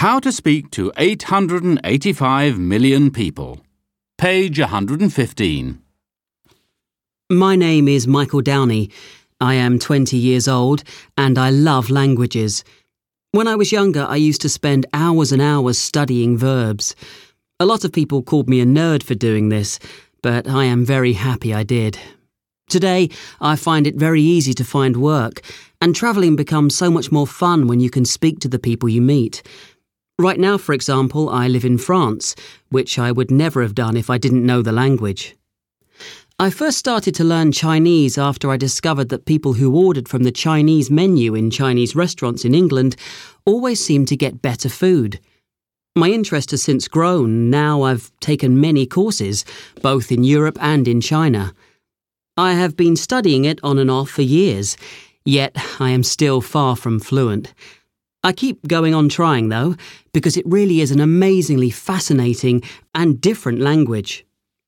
How to speak to 885 million people. Page 115. My name is Michael Downey. I am 20 years old and I love languages. When I was younger, I used to spend hours and hours studying verbs. A lot of people called me a nerd for doing this, but I am very happy I did. Today, I find it very easy to find work, and travelling becomes so much more fun when you can speak to the people you meet. Right now, for example, I live in France, which I would never have done if I didn't know the language. I first started to learn Chinese after I discovered that people who ordered from the Chinese menu in Chinese restaurants in England always seemed to get better food. My interest has since grown. Now I've taken many courses, both in Europe and in China. I have been studying it on and off for years, yet I am still far from fluent. I keep going on trying, though, because it really is an amazingly fascinating and different language.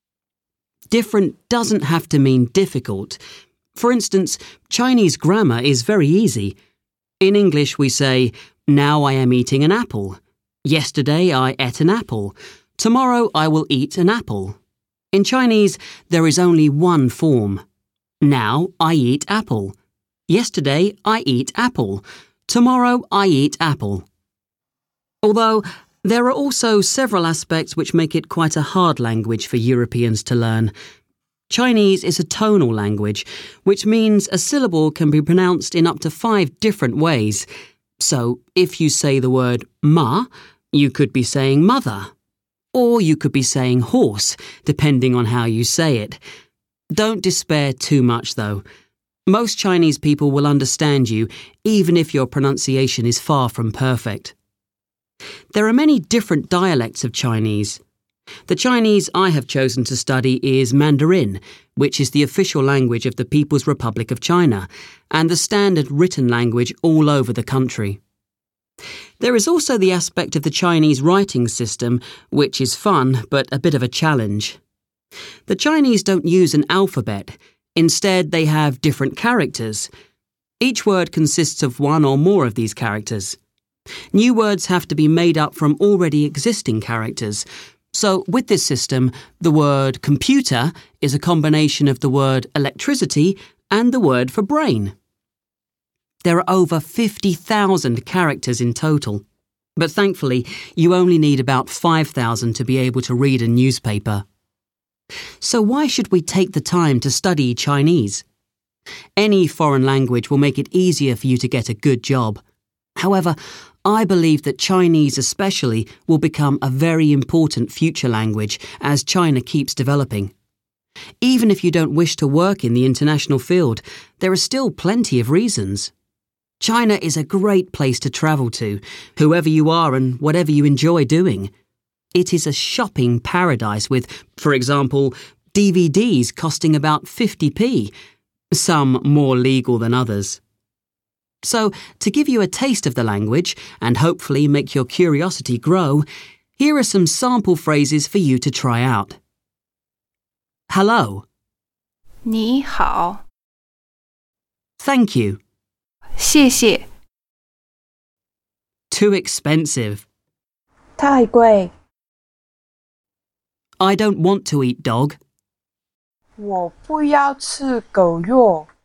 Different doesn't have to mean difficult. For instance, Chinese grammar is very easy. In English we say, "Now I am eating an apple." "Yesterday I ate an apple." "Tomorrow I will eat an apple." In Chinese, there is only one form. "Now I eat apple." "Yesterday I eat apple." "Tomorrow I eat apple." Although, there are also several aspects which make it quite a hard language for Europeans to learn. Chinese is a tonal language, which means a syllable can be pronounced in up to 5 different ways. So, if you say the word ma, you could be saying mother. Or you could be saying horse, depending on how you say it. Don't despair too much, though. Most Chinese people will understand you, even if your pronunciation is far from perfect. There are many different dialects of Chinese. The Chinese I have chosen to study is Mandarin, which is the official language of the People's Republic of China, and the standard written language all over the country. There is also the aspect of the Chinese writing system, which is fun, but a bit of a challenge. The Chinese don't use an alphabet. Instead, they have different characters. Each word consists of one or more of these characters. New words have to be made up from already existing characters. So, with this system, the word computer is a combination of the word electricity and the word for brain. There are over 50,000 characters in total, but thankfully, you only need about 5,000 to be able to read a newspaper. So why should we take the time to study Chinese? Any foreign language will make it easier for you to get a good job. However, I believe that Chinese especially will become a very important future language as China keeps developing. Even if you don't wish to work in the international field, there are still plenty of reasons. China is a great place to travel to, whoever you are and whatever you enjoy doing. It is a shopping paradise with, for example, DVDs costing about 50p, some more legal than others. So, to give you a taste of the language and hopefully make your curiosity grow, here are some sample phrases for you to try out. Hello. 你好 Thank you. 谢谢 Too expensive. 太贵， I don't want to eat dog. 我不要吃狗肉。